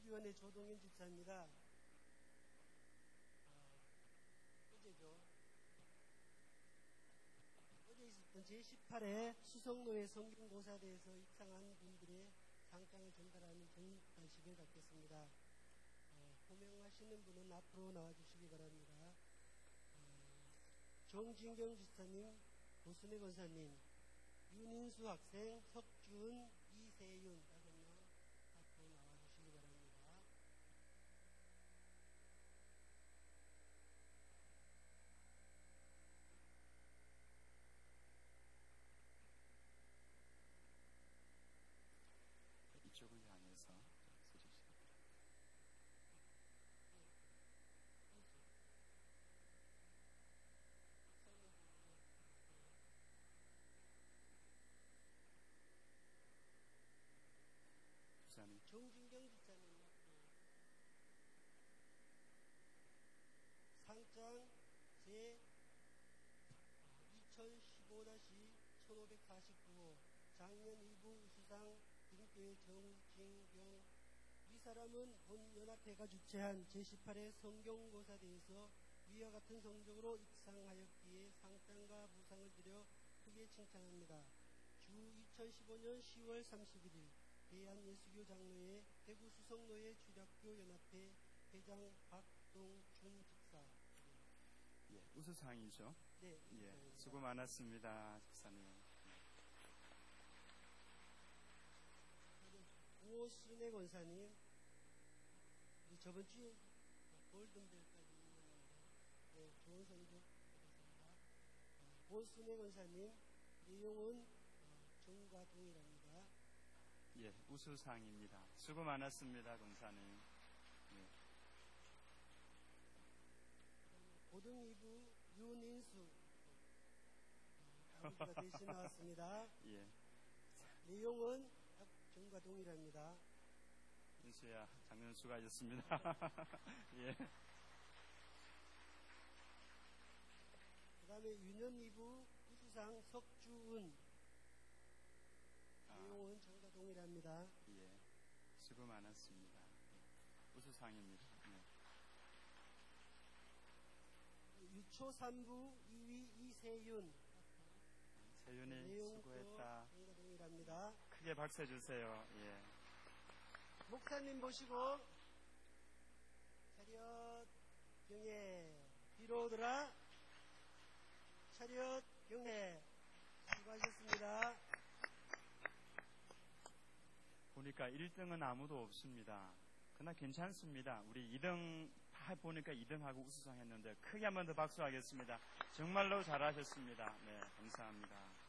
예수위원회 조동현 집사입니다. 어제죠. 어제 있었던 제18회 수성노예 성경고사대에서 입상한 분들의 상장을 전달하는 전달식을 갖겠습니다. 호명하시는 분은 앞으로 나와주시기 바랍니다. 정진경 집사님, 고순혜 권사님, 윤인수 학생, 석준, 이세윤 5명 앞으로 나와주시기 바랍니다. 이쪽을 향해서 서주시기 바랍니다. 집사님. 정진경 집사님 상장 제 2015-1549호 작년 일부 우수상 등교회 정진경. 이 사람은 본 연합회가 주최한 제18회 성경고사대에서 위와 같은 성적으로 입상하였기에 상장과 부상을 드려 크게 칭찬합니다. 주 2015년 10월 31일 대한예수교 장로회 대구 수성노예 주력교 연합회 회장 박동준 집사. 예, 우수상이죠. 네. 예, 수고 많았습니다, 집사님. 고순혜 권사님, 저번 주에 골든벨까지 네, 좋은 성적 받았습니다. 고순혜 권사님, 내용은 정과 동일합니다. 예, 우수상입니다. 수고 많았습니다, 권사님. 예. 고등 2부 윤인수 아버지가 대신 나왔습니다. 예. 내용은 정과 동일합니다. 인수야, 작년 수고하셨습니다. 예. 그 다음에 유년 2부 우수상 석주은 내용은 정과 동일합니다. 예. 수고 많았습니다. 우수상입니다. 네. 유초 3부 2위 이세윤. 세윤이 수고했다. 정과 동일합니다. 크게 박수 해주세요. 예. 목사님 보시고 차렷 경례. 뒤로 오더라. 차렷 경례. 수고하셨습니다. 보니까 1등은 아무도 없습니다. 그러나 괜찮습니다. 우리 2등 다 보니까 2등하고 우수상 했는데 크게 한 번 더 박수하겠습니다. 정말로 잘하셨습니다. 네, 감사합니다.